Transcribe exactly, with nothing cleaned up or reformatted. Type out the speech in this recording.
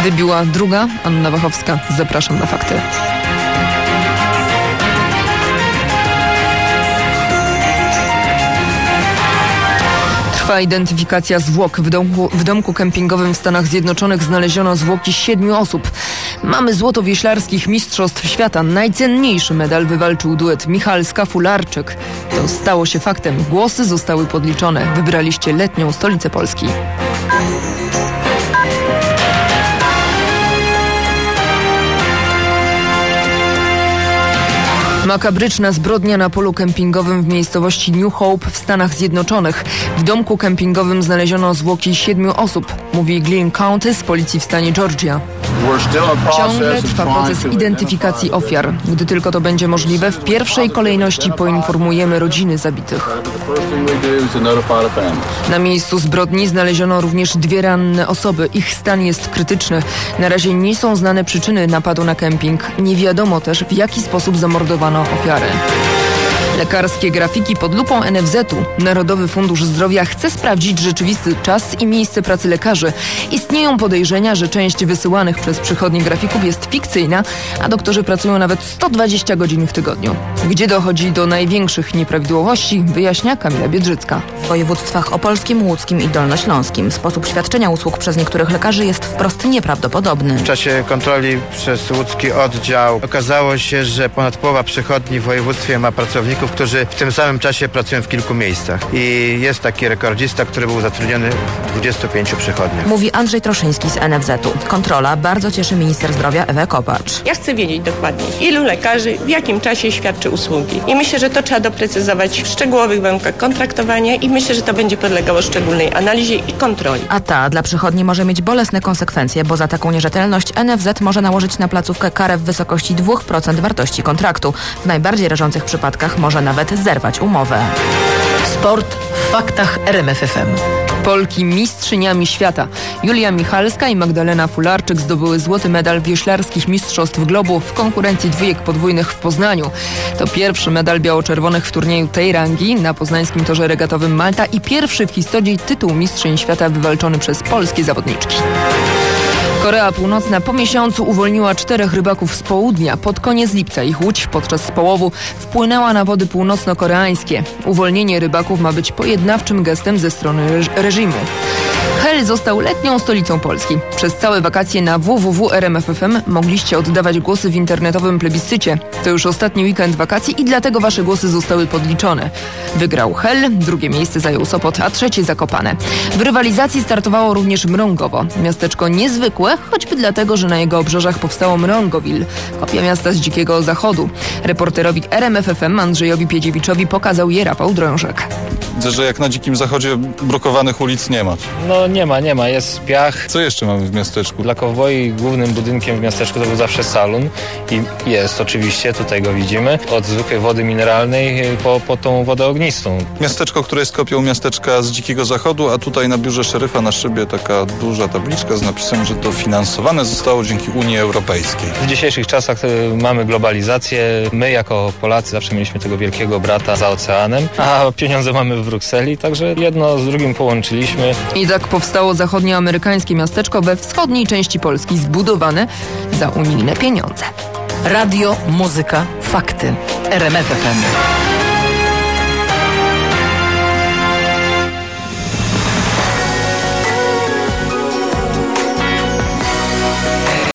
Wybiła druga, Anna Wachowska. Zapraszam na fakty. Trwa identyfikacja zwłok. W domku, w domku kempingowym w Stanach Zjednoczonych znaleziono zwłoki siedmiu osób. Mamy złoto wioślarskich mistrzostw świata. Najcenniejszy medal wywalczył duet Michalska-Fularczyk. To stało się faktem. Głosy zostały podliczone. Wybraliście letnią stolicę Polski. Makabryczna zbrodnia na polu kempingowym w miejscowości New Hope w Stanach Zjednoczonych. W domku kempingowym znaleziono zwłoki siedmiu osób, mówi Glynn County z policji w stanie Georgia. Ciągle trwa proces identyfikacji ofiar. Gdy tylko to będzie możliwe, w pierwszej kolejności poinformujemy rodziny zabitych. Na miejscu zbrodni znaleziono również dwie ranne osoby. Ich stan jest krytyczny. Na razie nie są znane przyczyny napadu na kemping. Nie wiadomo też, w jaki sposób zamordowano ofiary. Lekarskie grafiki pod lupą N F Z u. Narodowy Fundusz Zdrowia chce sprawdzić rzeczywisty czas i miejsce pracy lekarzy. Istnieją podejrzenia, że część wysyłanych przez przychodnie grafików jest fikcyjna, a doktorzy pracują nawet sto dwadzieścia godzin w tygodniu. Gdzie dochodzi do największych nieprawidłowości, wyjaśnia Kamila Biedrzycka. W województwach opolskim, łódzkim i dolnośląskim sposób świadczenia usług przez niektórych lekarzy jest wprost nieprawdopodobny. W czasie kontroli przez łódzki oddział okazało się, że ponad połowa przychodni w województwie ma pracowników, którzy w tym samym czasie pracują w kilku miejscach. I jest taki rekordzista, który był zatrudniony w dwudziestu pięciu przychodniach. Mówi Andrzej Troszyński z N F Z u. Kontrola bardzo cieszy minister zdrowia Ewę Kopacz. Ja chcę wiedzieć dokładnie, ilu lekarzy w jakim czasie świadczy usługi. I myślę, że to trzeba doprecyzować w szczegółowych warunkach kontraktowania i myślę, że to będzie podlegało szczególnej analizie i kontroli. A ta dla przychodni może mieć bolesne konsekwencje, bo za taką nierzetelność N F Z może nałożyć na placówkę karę w wysokości dwa procent wartości kontraktu. W najbardziej rażących przypadkach może nawet zerwać umowę. Sport w faktach R M F F M. Polki mistrzyniami świata. Julia Michalska i Magdalena Fularczyk zdobyły złoty medal wioślarskich mistrzostw globu w konkurencji dwójek podwójnych w Poznaniu. To pierwszy medal biało-czerwonych w turnieju tej rangi na poznańskim torze regatowym Malta i pierwszy w historii tytuł mistrzyń świata wywalczony przez polskie zawodniczki. Korea Północna po miesiącu uwolniła czterech rybaków z południa. Pod koniec lipca ich łódź podczas połowu wpłynęła na wody północno-koreańskie. Uwolnienie rybaków ma być pojednawczym gestem ze strony reż- reżimu. Hel został letnią stolicą Polski. Przez całe wakacje na w w w kropka r m f f m mogliście oddawać głosy w internetowym plebiscycie. To już ostatni weekend wakacji i dlatego wasze głosy zostały podliczone. Wygrał Hel, drugie miejsce zajął Sopot, a trzecie Zakopane. W rywalizacji startowało również Mrągowo. Miasteczko niezwykłe, choćby dlatego, że na jego obrzeżach powstało Mrągowil, kopia miasta z Dzikiego Zachodu. Reporterowi R M F F M Andrzejowi Piedziewiczowi pokazał je Rafał Drążek. Widzę, że jak na Dzikim Zachodzie brukowanych ulic nie ma. No nie ma, nie ma. Jest piach. Co jeszcze mamy w miasteczku? Dla kowboi głównym budynkiem w miasteczku to był zawsze salon i jest oczywiście, tutaj go widzimy, od zwykłej wody mineralnej po, po tą wodę ognistą. Miasteczko, które jest kopią miasteczka z Dzikiego Zachodu, a tutaj na biurze szeryfa na szybie taka duża tabliczka z napisem, że to finansowane zostało dzięki Unii Europejskiej. W dzisiejszych czasach y, mamy globalizację. My jako Polacy zawsze mieliśmy tego wielkiego brata za oceanem, a pieniądze mamy w Brukseli, także jedno z drugim połączyliśmy. I tak powstało zachodnioamerykańskie miasteczko we wschodniej części Polski, zbudowane za unijne pieniądze. Radio, muzyka, fakty. R M F F M.